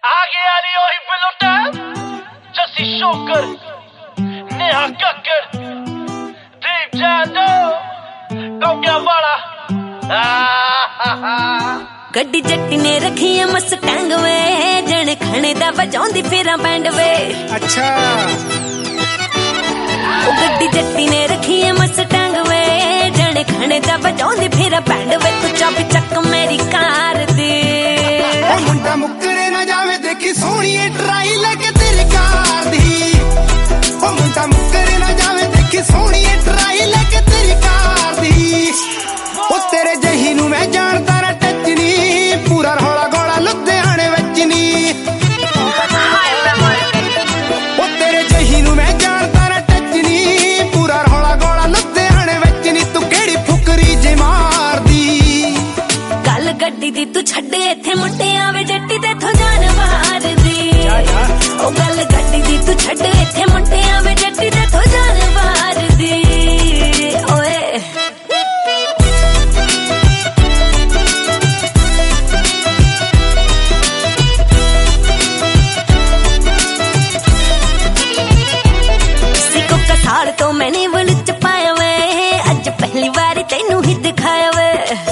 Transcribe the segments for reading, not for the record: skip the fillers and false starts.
आगे वाली ओही पिलोटा जसी शोकर नेहा कक्कर दीप जादव गौया वाला गड्डी जट्टी ने रखी है मस्टैंग वे जने खाने दा बजाउंदी फिरां बैंड वे। अच्छा गड्डी जट्टी ने रखी है मस्टैंग वे जने खाने दा बजाउंदी फिरां बैंड वे। तू चाबी चक मेरी कार दी ओ मुंडा मुकरे ना जावे देखी सोहणी ट्राई लेके तेरी कार दी। ओ मुंडा मुकरे ना जावे देखी सोहणी ट्राई लेके तेरी कार दी। ओ तेरे जही नू मैं जानदा ना टचनी पूरा रौला गोला लुधियाने विच नी। ओ तेरे जही नू मैं जानदा ना टचनी पूरा रौला गोला लुधियाने विच नी। तू केड़ी फुकरी जे मारदी गल गड्डी दी तू छड्डे इत्थे मुंडियां वे जट्टी ते थो जान मारदी। ओ गल गड्डी दी तू छड्डे इत्थे मुंडियां वे जट्टी ते थो जान मारदी। ओए साल तो मैंने वल च पाया वे अज पहली बार तेनू ही दिखाया वे।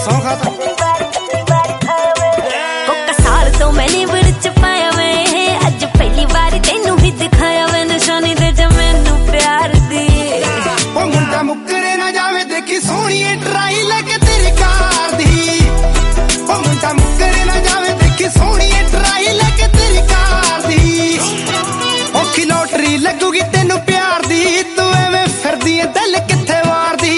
साल तो मैंने वल च पाया वे अज पहली बार तेनू ही दिखाया वे। निशानी दे ज मैनू प्यार दी ओ मुंडा मुकरे ना जावे देखी सोहणी ट्राई लेके तेरी कार दी। ओ मुंडा मुकरे ना जावे देखी सोहणी ट्राई लेके तेरी कार दी। औखी लॉटरी लगूगी तेनू प्यार दी तू एवें फिरदी ऐ दिल किथे वारदी।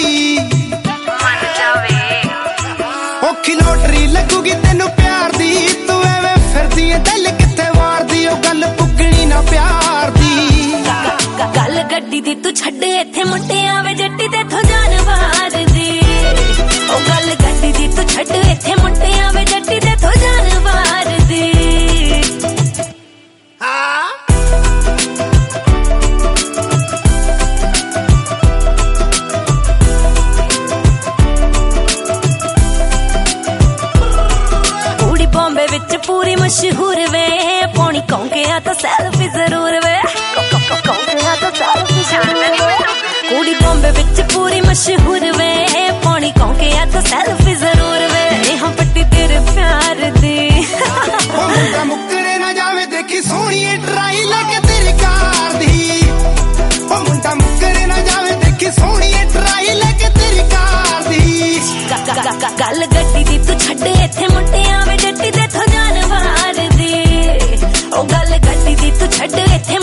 औखी लॉटरी लगूगी तेनू प्यार दी तू एवें फिरदी ऐ दिल किथे वारदी। ओ गल पुगणी ना प्यार दी गल गड्डी दी तू छड्डे इत्थे मुंडियां वे जट्टी ते थो जान मारदी। ओ गल गड्डी दी तू छड्डे इत्थे मुंडियां वे जट्टी ते थो जान मारदी। बॉम्बे विच पूरी मशहूर वे पौनी कौंकिया तो सेल्फी जरूर वे। कुड़ी बॉम्बे विच पूरी मशहूर वे पौनी कौंकिया तो सेल्फी जरूर वे। नेहा पट्टी तेरे प्यार दी ओ मुंडा मुकरे ना जावे देखी सोहणी ट्राई लेके तेरी कार दी। ओ मुंडा मुकरे ना जावे देखी सोहणी ट्राई लेके तेरी कार दी। गल गड्डी दी तू छड्डे इत्थे मुंडियां वे जट्टी ते थो जान मारदी। ओ गल गड्डी दी तू छड्डे इत्थे